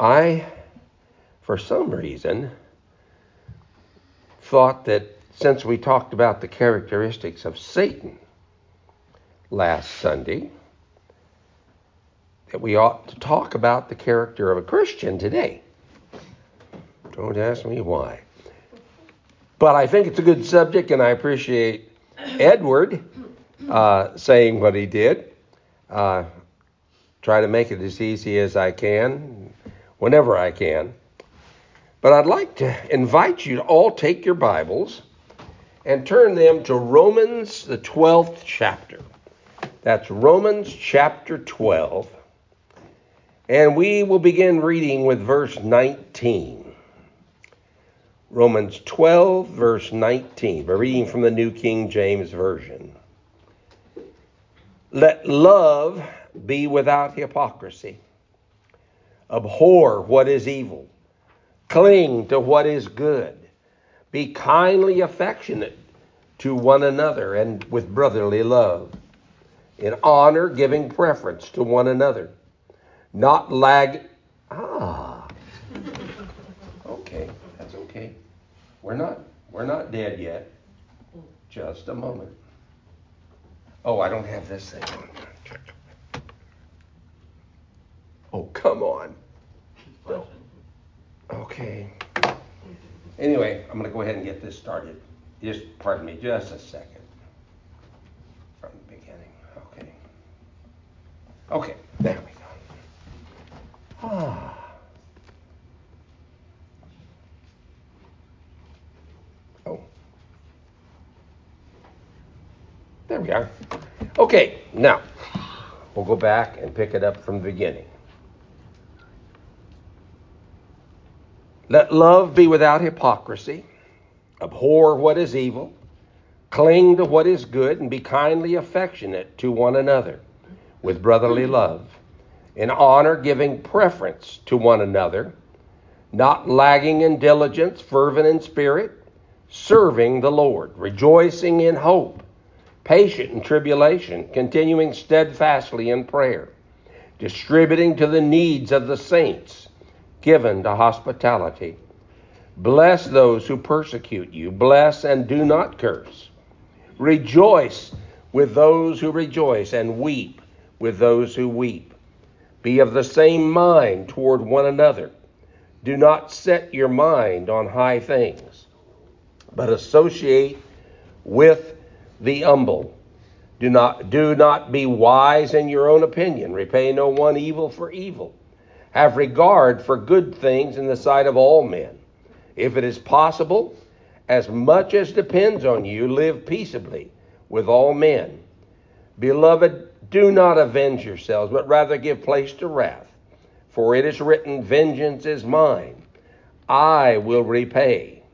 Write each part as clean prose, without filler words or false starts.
I, for some reason, thought that since we talked about the characteristics of Satan last Sunday, that we ought to talk about the character of a Christian today. Don't ask me why. But I think it's a good subject, and I appreciate Edward saying what he did. Try to make it as easy as I can, whenever I can. But I'd like to invite you to all take your Bibles and turn them to Romans, the 12th chapter. That's Romans chapter 12. And we will begin reading with verse 19. Romans 12, verse 19. We're reading from the New King James Version. Let love be without hypocrisy. Abhor what is evil. Cling to what is good. Be kindly affectionate to one another and with brotherly love. In honor, giving preference to one another. Not lag. Okay, that's okay. We're not dead yet. Just a moment. Oh, I don't have this thing on. Oh, come on. No. Okay. Anyway, I'm going to go ahead and get this started. Pardon me, just a second. From the beginning. Okay, there we go. Oh. There we are. Okay, now, we'll go back and pick it up from the beginning. Let love be without hypocrisy. Abhor what is evil. Cling to what is good and be kindly affectionate to one another with brotherly love. In honor, giving preference to one another. Not lagging in diligence, fervent in spirit. Serving the Lord. Rejoicing in hope. Patient in tribulation. Continuing steadfastly in prayer. Distributing to the needs of the saints. Given to hospitality. Bless those who persecute you. Bless and do not curse. Rejoice with those who rejoice and weep with those who weep. Be of the same mind toward one another. Do not set your mind on high things, but associate with the humble. Do not be wise in your own opinion. Repay no one evil for evil. Have regard for good things in the sight of all men. If it is possible, as much as depends on you, live peaceably with all men. Beloved, do not avenge yourselves, but rather give place to wrath. For it is written, vengeance is mine. I will repay,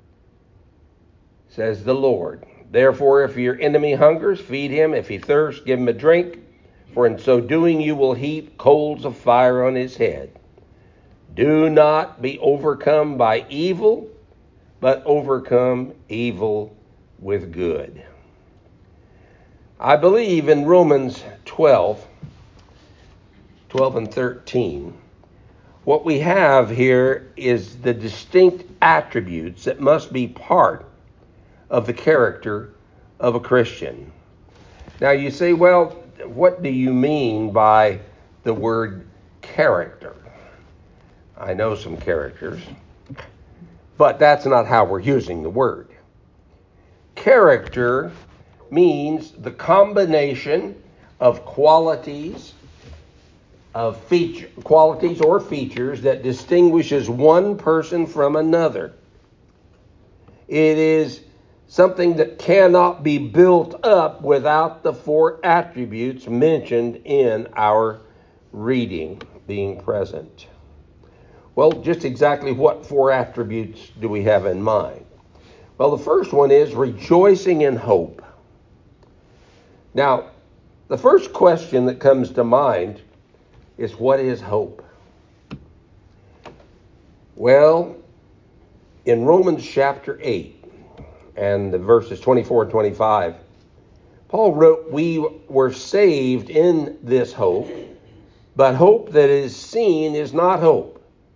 says the Lord. Therefore, if your enemy hungers, feed him. If he thirsts, give him a drink. For in so doing you will heap coals of fire on his head. Do not be overcome by evil, but overcome evil with good. I believe in Romans 12 and 13, what we have here is the distinct attributes that must be part of the character of a Christian. Now you say, well, what do you mean by the word character? I know some characters, but that's not how we're using the word. Character means the combination of qualities or features that distinguishes one person from another. It is something that cannot be built up without the four attributes mentioned in our reading being present. Well, just exactly what four attributes do we have in mind? Well, the first one is rejoicing in hope. Now, the first question that comes to mind is, what is hope? Well, in Romans chapter 8 and the verses 24 and 25, Paul wrote, we were saved in this hope, but hope that is seen is not hope.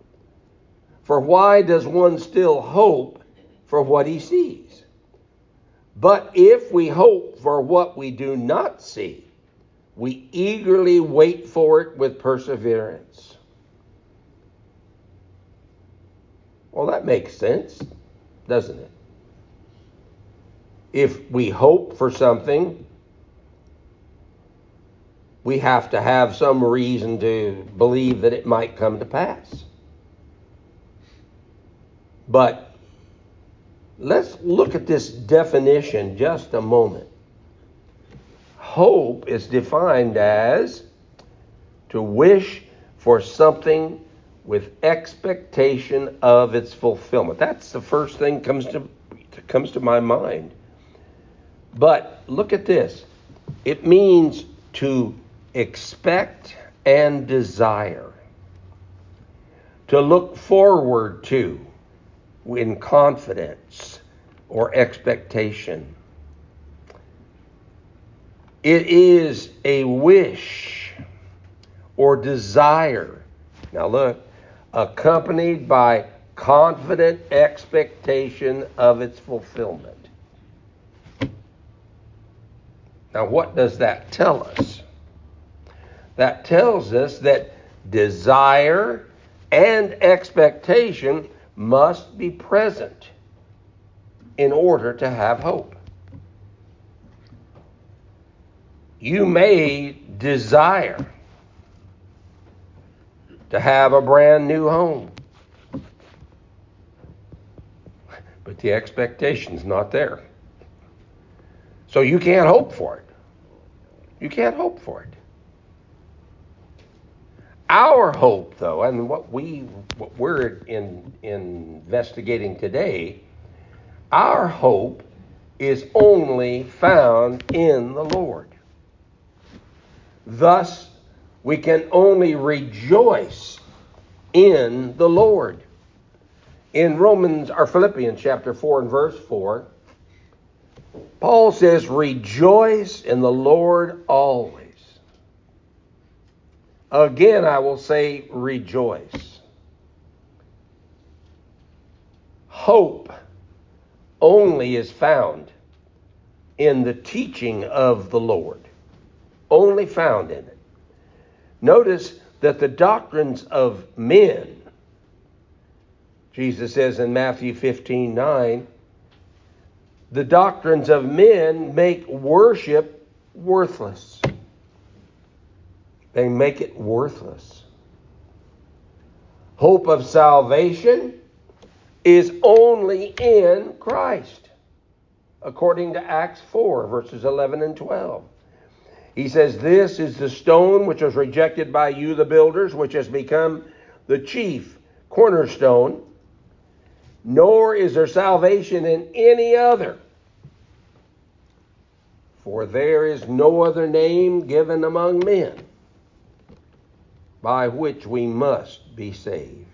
For why does one still hope for what he sees? But if we hope for what we do not see, we eagerly wait for it with perseverance. Well, that makes sense, doesn't it? If we hope for something, we have to have some reason to believe that it might come to pass. But let's look at this definition just a moment. Hope is defined as to wish for something with expectation of its fulfillment. That's the first thing that comes to my mind. But look at this. It means to expect and desire. To look forward to in confidence or expectation. It is a wish or desire. Now look, accompanied by confident expectation of its fulfillment. Now what does that tell us? That tells us that desire and expectation must be present in order to have hope. You may desire to have a brand new home, but the expectation's not there. So you can't hope for it. You can't hope for it. Our hope, though, and what we're investigating today, our hope is only found in the Lord. Thus, we can only rejoice in the Lord. In Philippians chapter 4 and verse 4, Paul says, "Rejoice in the Lord always." Again, I will say, rejoice. Hope only is found in the teaching of the Lord. Only found in it. Notice that the doctrines of men, Jesus says in Matthew 15:9, the doctrines of men make worship worthless. They make it worthless. Hope of salvation is only in Christ, according to Acts 4, verses 11 and 12. He says, "This is the stone which was rejected by you, the builders, which has become the chief cornerstone. Nor is there salvation in any other. For there is no other name given among men by which we must be saved."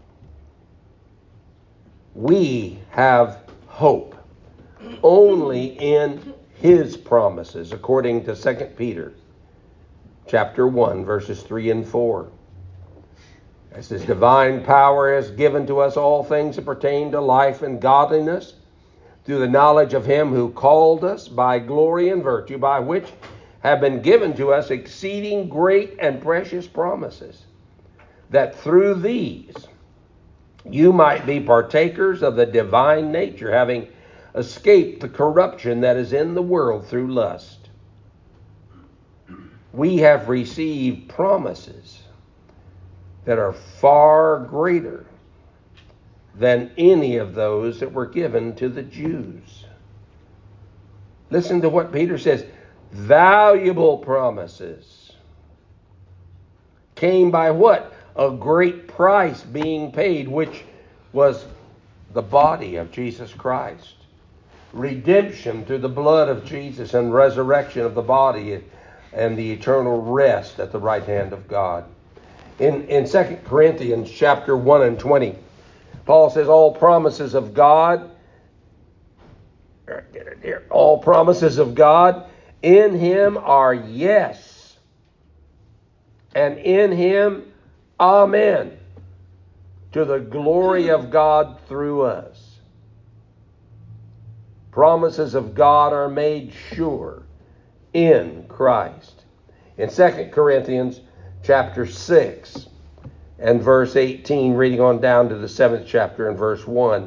We have hope only in His promises, according to 2 Peter chapter 1, verses 3 and 4. As His divine power has given to us all things that pertain to life and godliness, through the knowledge of Him who called us by glory and virtue, by which have been given to us exceeding great and precious promises, that through these you might be partakers of the divine nature, having escaped the corruption that is in the world through lust. We have received promises that are far greater than any of those that were given to the Jews. Listen to what Peter says. Valuable promises came by what? A great price being paid, which was the body of Jesus Christ. Redemption through the blood of Jesus and resurrection of the body and the eternal rest at the right hand of God. In 2 Corinthians chapter 1 and 20, Paul says all promises of God in Him are yes, and in Him amen, to the glory of God through us. Promises of God are made sure in Christ. In 2 Corinthians chapter 6 and verse 18, reading on down to the 7th chapter and verse 1,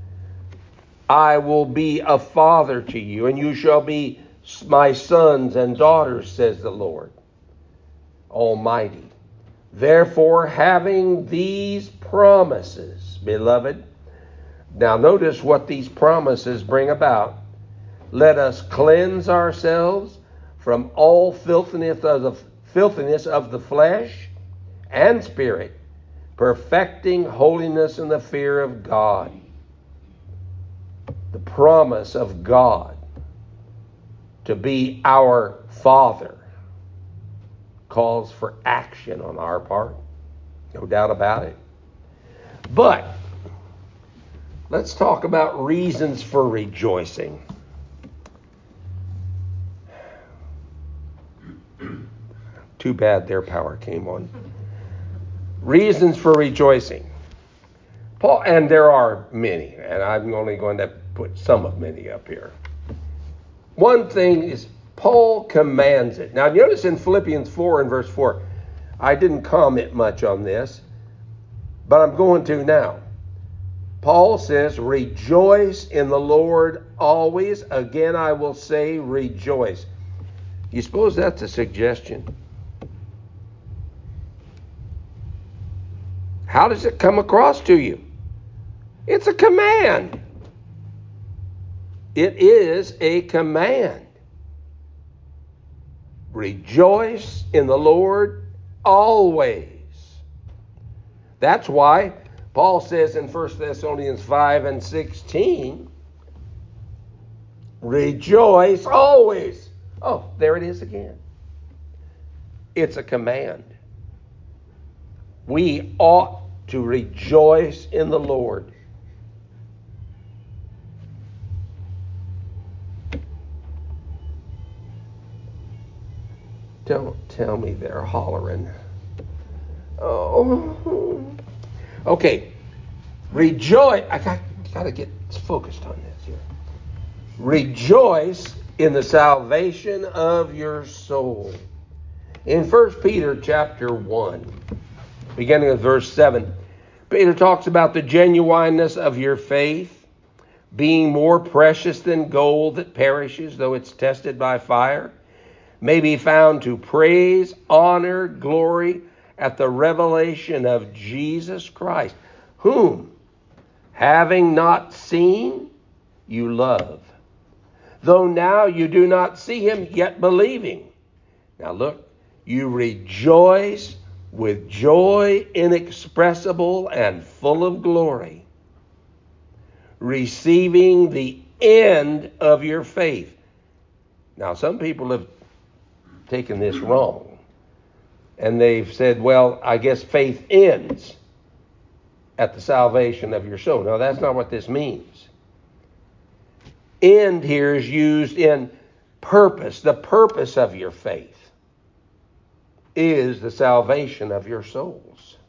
I will be a father to you, and you shall be my sons and daughters, says the Lord Almighty. Therefore, having these promises, beloved, now notice what these promises bring about. Let us cleanse ourselves from all filthiness of the flesh and spirit, perfecting holiness in the fear of God. The promise of God to be our Father calls for action on our part. No doubt about it. But let's talk about reasons for rejoicing. Too bad their power came on. Reasons for rejoicing. Paul, and there are many, and I'm only going to put some of many up here. One thing is Paul commands it. Now notice in Philippians 4 and verse 4, I didn't comment much on this, but I'm going to now. Paul says, rejoice in the Lord always. Again, I will say rejoice. You suppose that's a suggestion? How does it come across to you? It's a command. It is a command. Rejoice in the Lord always. That's why Paul says in 1 Thessalonians 5 and 16, rejoice always. Oh, there it is again. It's a command. We ought to rejoice in the Lord. Don't tell me they're hollering. Oh. Okay. Rejoice. I got to get focused on this here. Rejoice in the salvation of your soul. In 1 Peter chapter 1, beginning with verse 7, Peter talks about the genuineness of your faith being more precious than gold that perishes, though it's tested by fire, may be found to praise, honor, glory at the revelation of Jesus Christ, whom, having not seen, you love. Though now you do not see him, yet believing. Now look, you rejoice with joy inexpressible and full of glory, receiving the end of your faith. Now some people have taken this wrong. And they've said, well, I guess faith ends at the salvation of your soul. No, that's not what this means. End here is used in purpose. The purpose of your faith is the salvation of your souls.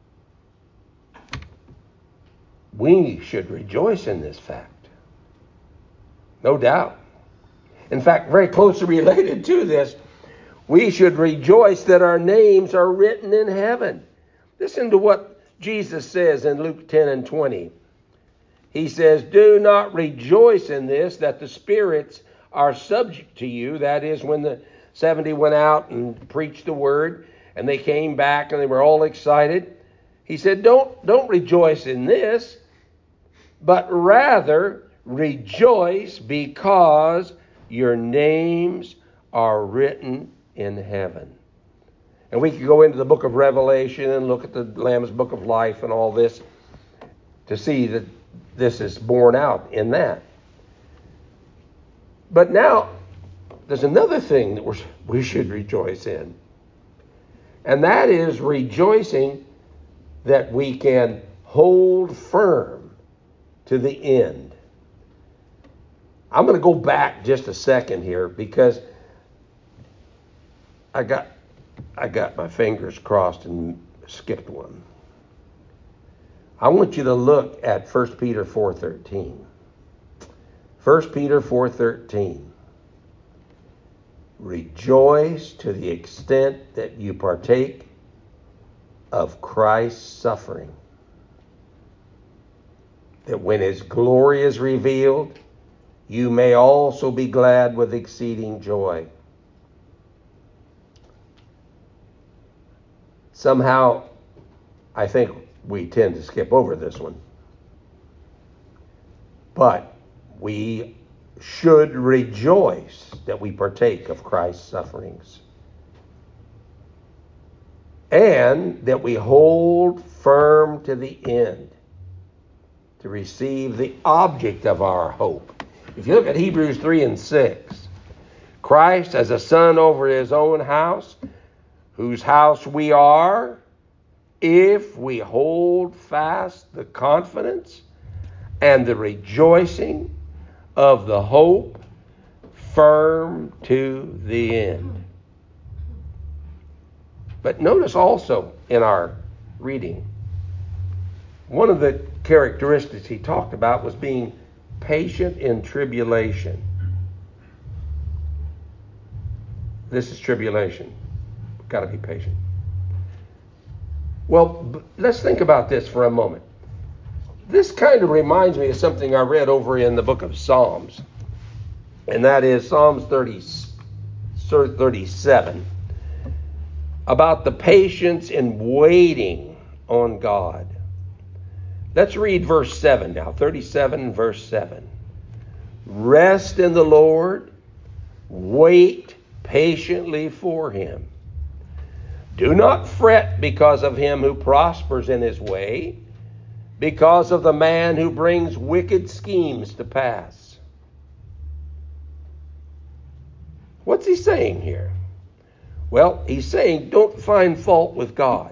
We should rejoice in this fact. No doubt. In fact, very closely related to this, we should rejoice that our names are written in heaven. Listen to what Jesus says in Luke 10 and 20. He says, do not rejoice in this, that the spirits are subject to you. That is, when the 70 went out and preached the word, and they came back and they were all excited. He said, don't rejoice in this, but rather rejoice because your names are written in heaven. And we could go into the book of Revelation and look at the Lamb's book of life and all this to see that this is borne out in that. But now, there's another thing that we should rejoice in. And that is rejoicing that we can hold firm to the end. I'm going to go back just a second here because I got my fingers crossed and skipped one. I want you to look at 1 Peter 4:13. 1 Peter 4:13. Rejoice to the extent that you partake of Christ's suffering, that when his glory is revealed, you may also be glad with exceeding joy. Somehow, I think we tend to skip over this one. But we should rejoice that we partake of Christ's sufferings, and that we hold firm to the end to receive the object of our hope. If you look at Hebrews 3:6, Christ as a son over his own house, whose house we are, if we hold fast the confidence and the rejoicing of the hope firm to the end. But notice also in our reading, one of the characteristics he talked about was being patient in tribulation. This is tribulation. We've got to be patient. Well, let's think about this for a moment. This kind of reminds me of something I read over in the book of Psalms. And that is Psalms 37. About the patience in waiting on God. Let's read verse 7 now. 37 verse 7. Rest in the Lord. Wait patiently for him. Do not fret because of him who prospers in his way, because of the man who brings wicked schemes to pass. What's he saying here? Well, he's saying don't find fault with God.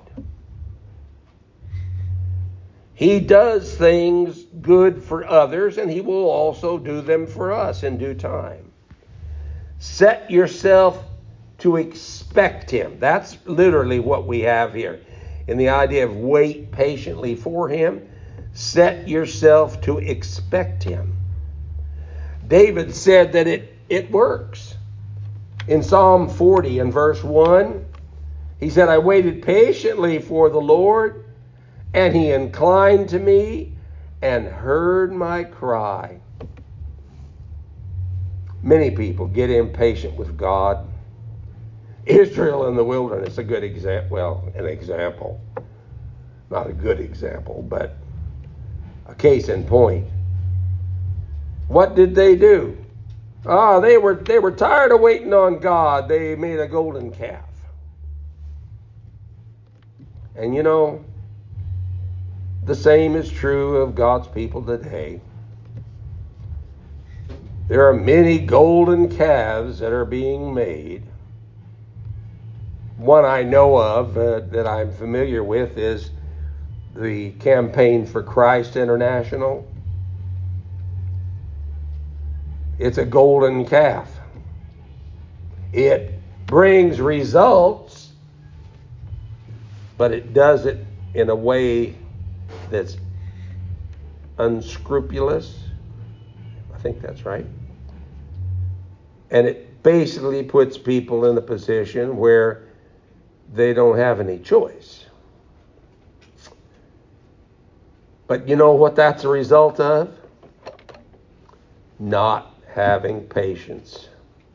He does things good for others, and he will also do them for us in due time. Set yourself to expect him. That's literally what we have here. In the idea of wait patiently for him, set yourself to expect him. David said that it works. In Psalm 40 and verse 1, he said, I waited patiently for the Lord, and he inclined to me and heard my cry. Many people get impatient with God. Israel in the wilderness, a good example. Well, an example. Not a good example, but a case in point. What did they do? They were tired of waiting on God. They made a golden calf. And you know, the same is true of God's people today. There are many golden calves that are being made. One I know of that I'm familiar with is the Campaign for Christ International. It's a golden calf. It brings results, but it does it in a way that's unscrupulous. I think that's right. And it basically puts people in a position where they don't have any choice. But you know what that's a result of? Not having patience.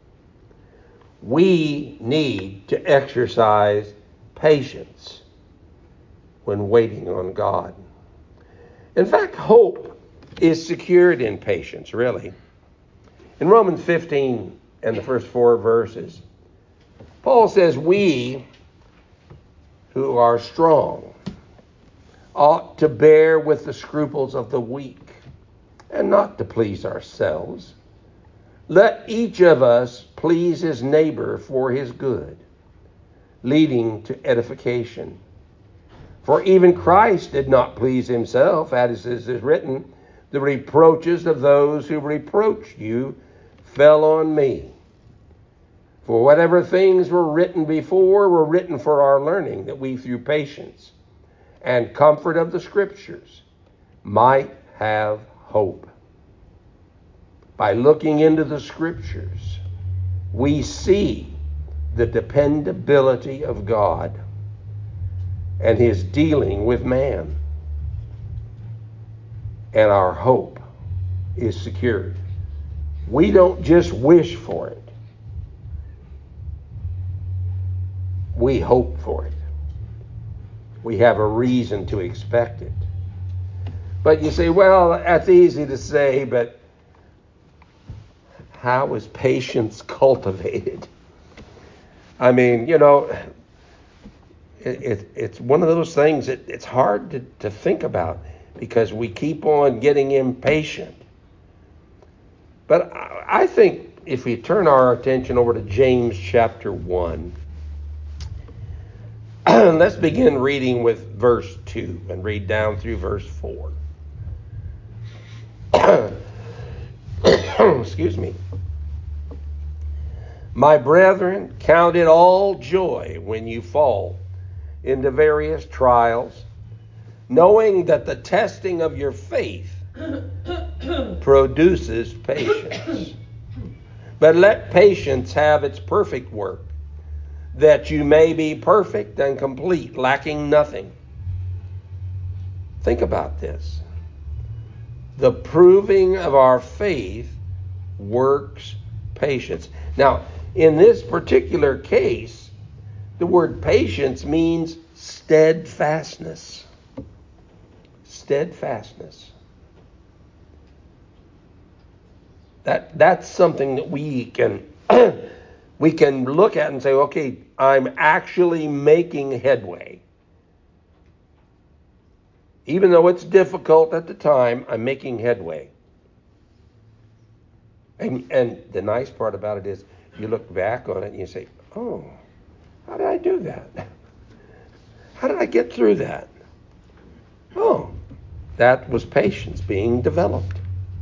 We need to exercise patience when waiting on God. In fact, hope is secured in patience, really. In Romans 15 and the first 4 verses, Paul says, we who are strong ought to bear with the scruples of the weak and not to please ourselves. Let each of us please his neighbor for his good, leading to edification. For even Christ did not please himself, as is written, the reproaches of those who reproached you fell on me. For whatever things were written before were written for our learning, that we through patience and comfort of the Scriptures might have hope. By looking into the Scriptures, we see the dependability of God and His dealing with man. And our hope is secured. We don't just wish for it. We hope for it. We have a reason to expect it. But you say, well, that's easy to say, but how is patience cultivated? I mean, it's one of those things that it's hard to think about because we keep on getting impatient. But I think if we turn our attention over to James chapter 1, let's begin reading with verse 2 and read down through verse 4. Excuse me. My brethren, count it all joy when you fall into various trials, knowing that the testing of your faith produces patience. But let patience have its perfect work, that you may be perfect and complete, lacking nothing. Think about this. The proving of our faith works patience. Now, in this particular case, the word patience means steadfastness. Steadfastness. That's something that we can look at and say, okay, I'm actually making headway. Even though it's difficult at the time, I'm making headway. And the nice part about it is you look back on it and you say, oh, how did I do that? How did I get through that? Oh, that was patience being developed.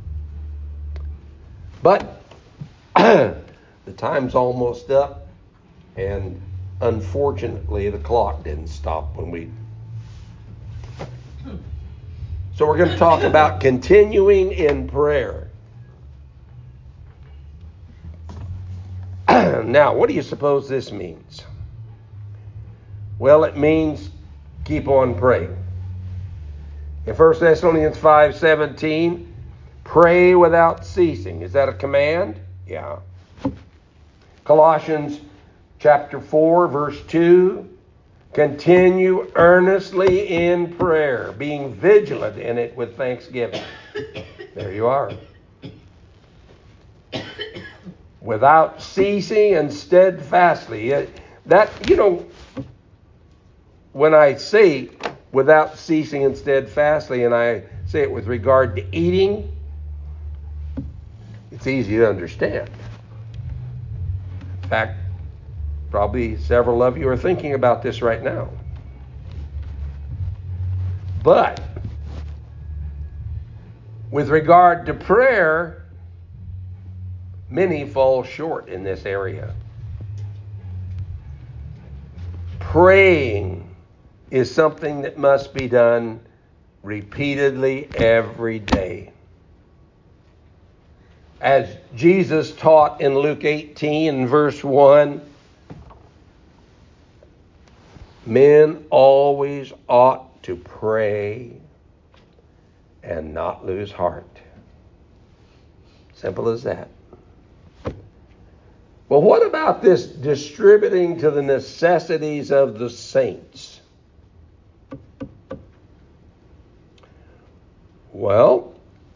But the time's almost up, and unfortunately the clock didn't stop when we... So we're going to talk about continuing in prayer. Now, what do you suppose this means? Well, it means keep on praying. In 1 Thessalonians 5:17, pray without ceasing. Is that a command? Yeah. Colossians chapter 4, verse 2, continue earnestly in prayer, being vigilant in it with thanksgiving. There you are. Without ceasing and steadfastly. That, when I say without ceasing and steadfastly, and I say it with regard to eating, it's easy to understand. In fact, probably several of you are thinking about this right now. But with regard to prayer, many fall short in this area. Praying is something that must be done repeatedly every day. As Jesus taught in Luke 18 verse 1, men always ought to pray and not lose heart. Simple as that. Well, what about this distributing to the necessities of the saints? Well,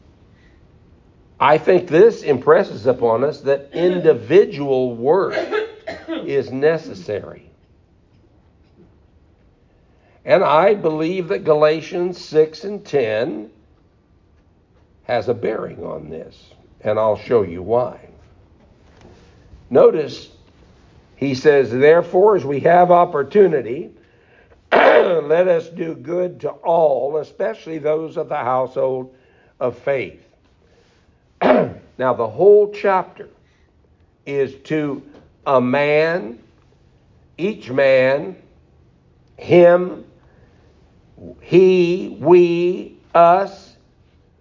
I think this impresses upon us that individual work is necessary. And I believe that Galatians 6 and 10 has a bearing on this. And I'll show you why. Notice, he says, therefore, as we have opportunity, let us do good to all, especially those of the household of faith. Now, the whole chapter is to a man, each man, him, he, we, us,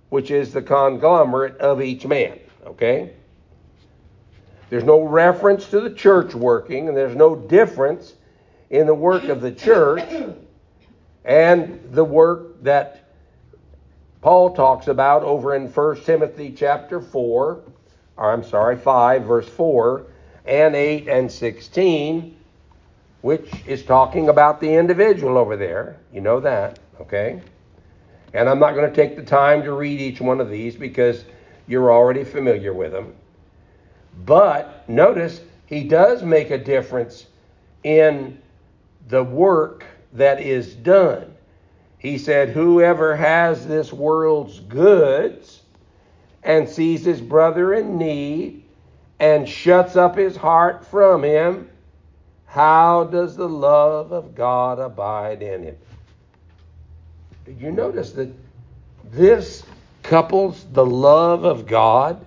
which is the conglomerate of each man. Okay? There's no reference to the church working, and there's no difference in the work of the church and the work that Paul talks about over in 1 Timothy chapter 5, verse 4, and 8 and 16, which is talking about the individual over there. You know that, okay? And I'm not going to take the time to read each one of these because you're already familiar with them. But notice, he does make a difference in the work that is done. He said, whoever has this world's goods and sees his brother in need and shuts up his heart from him, how does the love of God abide in him? Did you notice that this couples the love of God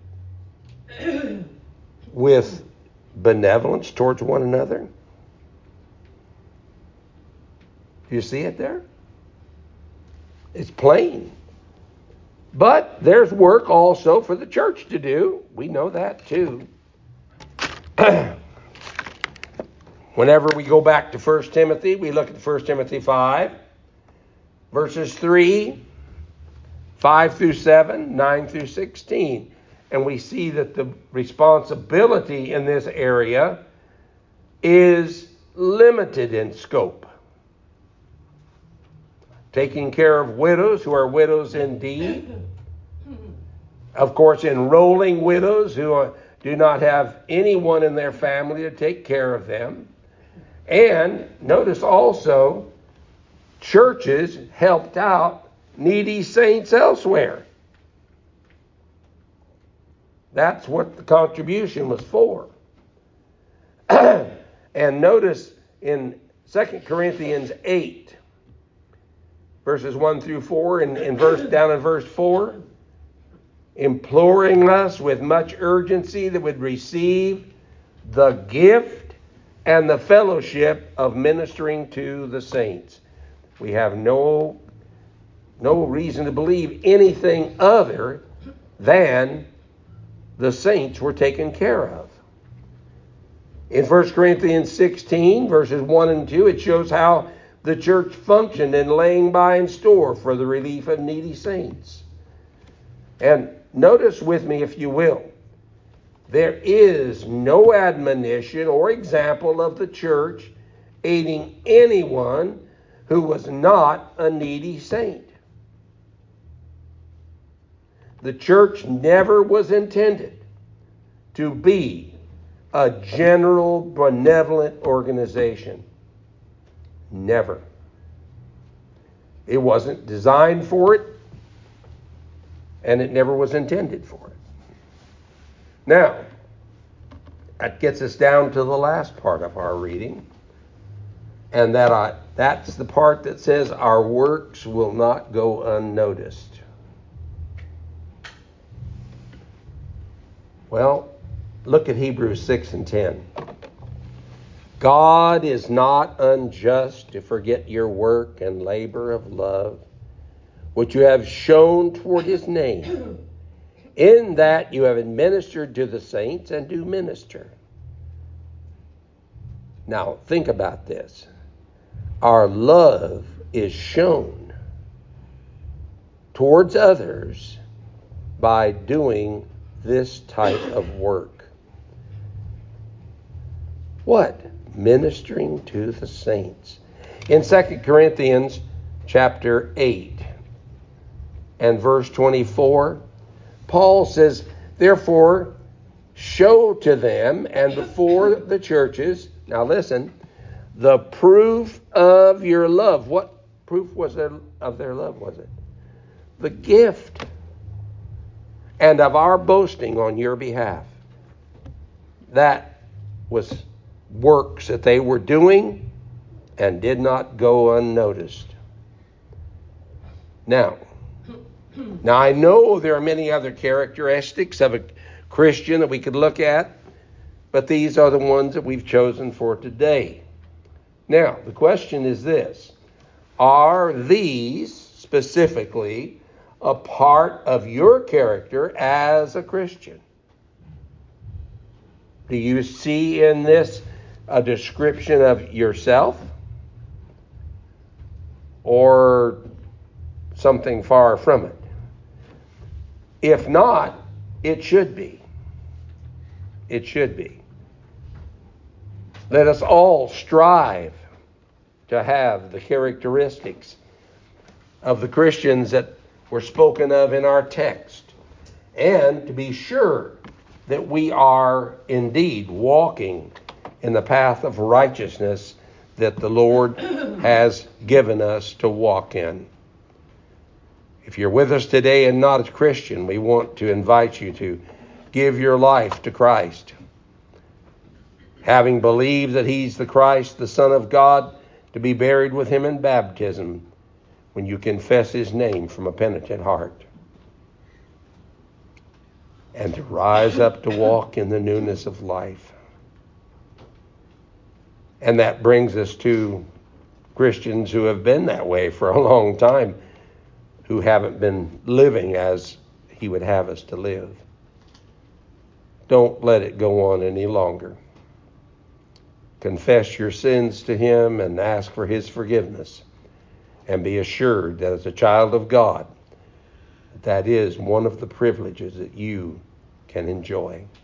with benevolence towards one another? Do you see it there? It's plain. But there's work also for the church to do. We know that too. Whenever we go back to 1 Timothy, we look at 1 Timothy 5, verses 3, 5 through 7, 9 through 16. And we see that the responsibility in this area is limited in scope. Taking care of widows who are widows indeed. Of course, enrolling widows who do not have anyone in their family to take care of them. And notice also, churches helped out needy saints elsewhere. That's what the contribution was for. And notice in 2 Corinthians 8, verses 1 through 4, down in verse 4, imploring us with much urgency that would receive the gift and the fellowship of ministering to the saints. We have no reason to believe anything other than the saints were taken care of. In 1 Corinthians 16, verses 1 and 2, it shows how the church functioned in laying by in store for the relief of needy saints. And notice with me, if you will, there is no admonition or example of the church aiding anyone who was not a needy saint. The church never was intended to be a general benevolent organization. Never. It wasn't designed for it, and it never was intended for it. Now, that gets us down to the last part of our reading, and that's the part that says our works will not go unnoticed. Well, look at Hebrews 6 and 10. God is not unjust to forget your work and labor of love, which you have shown toward his name, in that you have administered to the saints and do minister. Now, think about this. Our love is shown towards others by doing this type of work. What? Ministering to the saints. In 2 Corinthians chapter 8 and verse 24, Paul says, therefore, show to them and before the churches, now listen, the proof of your love. What proof was there of their love, was it? The gift and of our boasting on your behalf. That was works that they were doing and did not go unnoticed. Now I know there are many other characteristics of a Christian that we could look at, but these are the ones that we've chosen for today. Now, the question is this. Are these specifically a part of your character as a Christian? Do you see in this a description of yourself or something far from it? If not, it should be. It should be. Let us all strive to have the characteristics of the Christians that were spoken of in our text, and to be sure that we are indeed walking in the path of righteousness that the Lord has given us to walk in. If you're with us today and not a Christian, we want to invite you to give your life to Christ. Having believed that He's the Christ, the Son of God, to be buried with Him in baptism when you confess His name from a penitent heart. And to rise up to walk in the newness of life. And that brings us to Christians who have been that way for a long time, who haven't been living as He would have us to live. Don't let it go on any longer. Confess your sins to Him and ask for His forgiveness. And be assured that as a child of God, that is one of the privileges that you can enjoy.